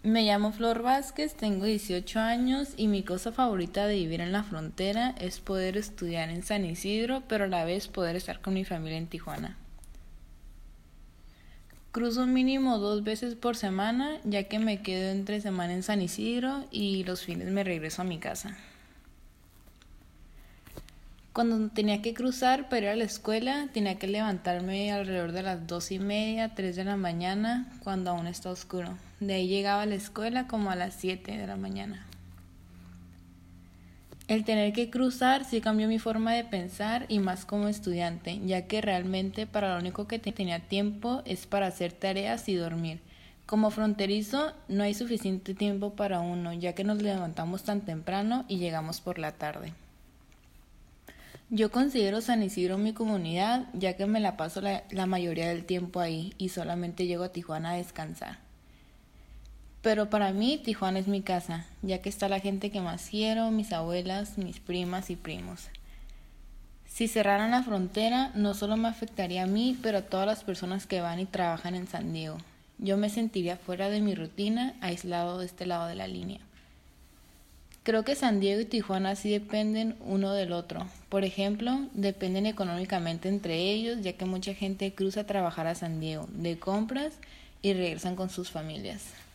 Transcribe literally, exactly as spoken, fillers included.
Me llamo Flor Vázquez, tengo dieciocho años y mi cosa favorita de vivir en la frontera es poder estudiar en San Isidro, pero a la vez poder estar con mi familia en Tijuana. Cruzo mínimo dos veces por semana, ya que me quedo entre semana en San Isidro y los fines me regreso a mi casa. Cuando tenía que cruzar para ir a la escuela, tenía que levantarme alrededor de las dos y media, tres de la mañana, cuando aún está oscuro. De ahí llegaba a la escuela como a las siete de la mañana. El tener que cruzar sí cambió mi forma de pensar y más como estudiante, ya que realmente para lo único que tenía tiempo es para hacer tareas y dormir. Como fronterizo no hay suficiente tiempo para uno, ya que nos levantamos tan temprano y llegamos por la tarde. Yo considero San Isidro mi comunidad, ya que me la paso la, la mayoría del tiempo ahí y solamente llego a Tijuana a descansar. Pero para mí Tijuana es mi casa, ya que está la gente que más quiero, mis abuelas, mis primas y primos. Si cerraran la frontera, no solo me afectaría a mí, pero a todas las personas que van y trabajan en San Diego. Yo me sentiría fuera de mi rutina, aislado de este lado de la línea. Creo que San Diego y Tijuana sí dependen uno del otro. Por ejemplo, dependen económicamente entre ellos, ya que mucha gente cruza a trabajar a San Diego de compras y regresan con sus familias.